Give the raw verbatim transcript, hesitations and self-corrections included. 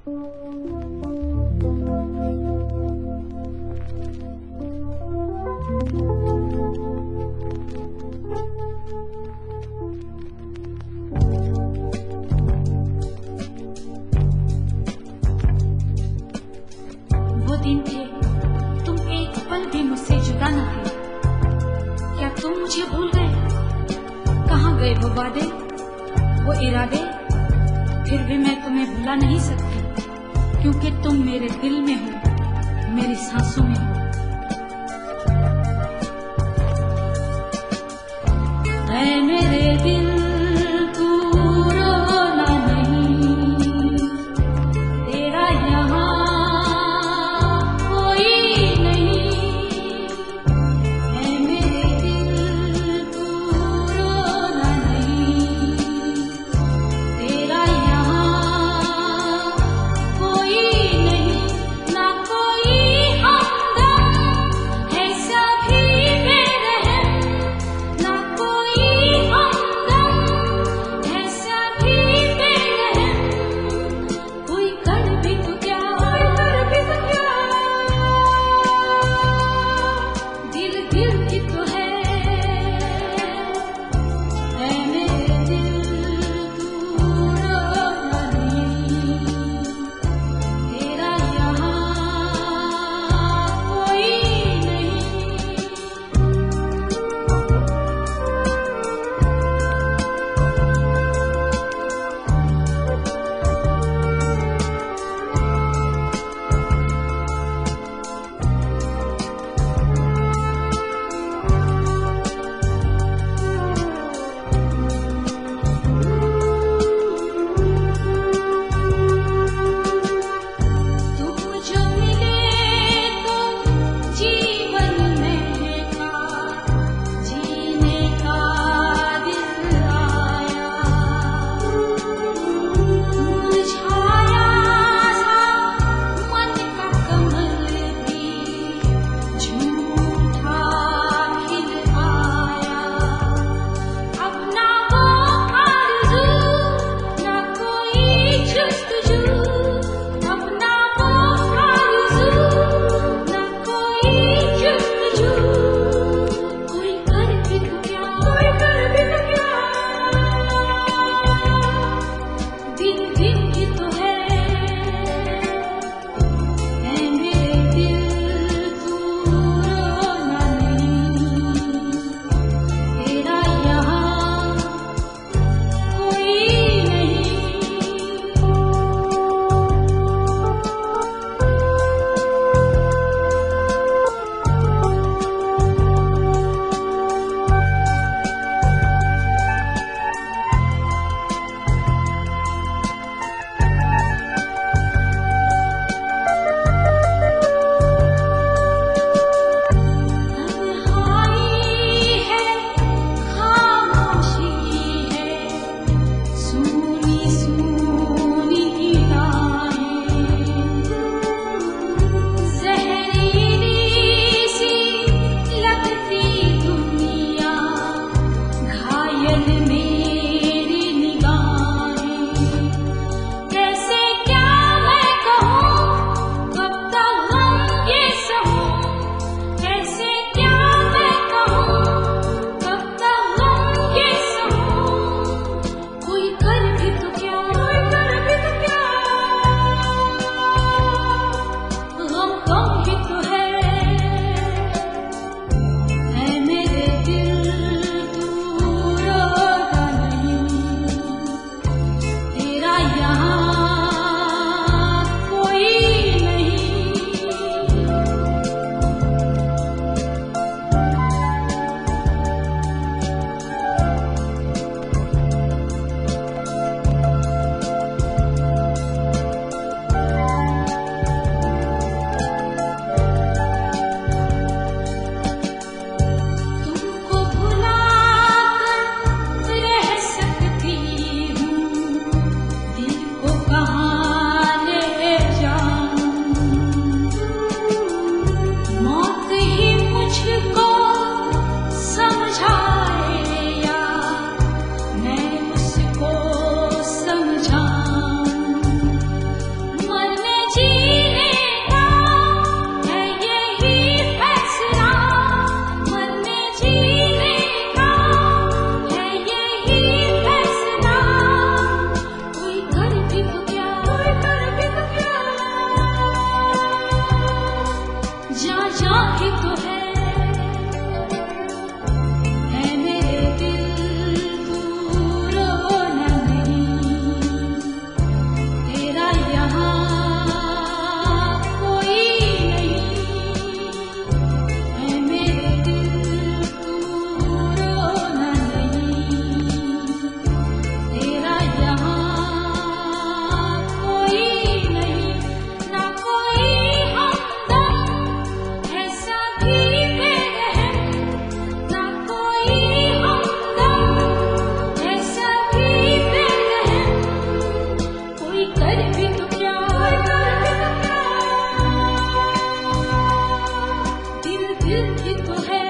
वो दिन थे तुम एक पल भी मुझसे जुदा न थे। क्या तुम मुझे भूल गए? कहाँ गए वो वादे, वो इरादे? फिर भी मैं तुम्हें भुला नहीं सकती, क्योंकि तुम मेरे दिल में हो, मेरी सांसों में हो। ऐ मेरे दिल तू रोना नहीं, तेरा यहाँ कोई नहीं। ऐ मेरे दिल तू रोना नहीं, तेरा यहाँ कोई नहीं। ना कोई हमदम है सभी बेरहम, ना कोई हमदम ही तो है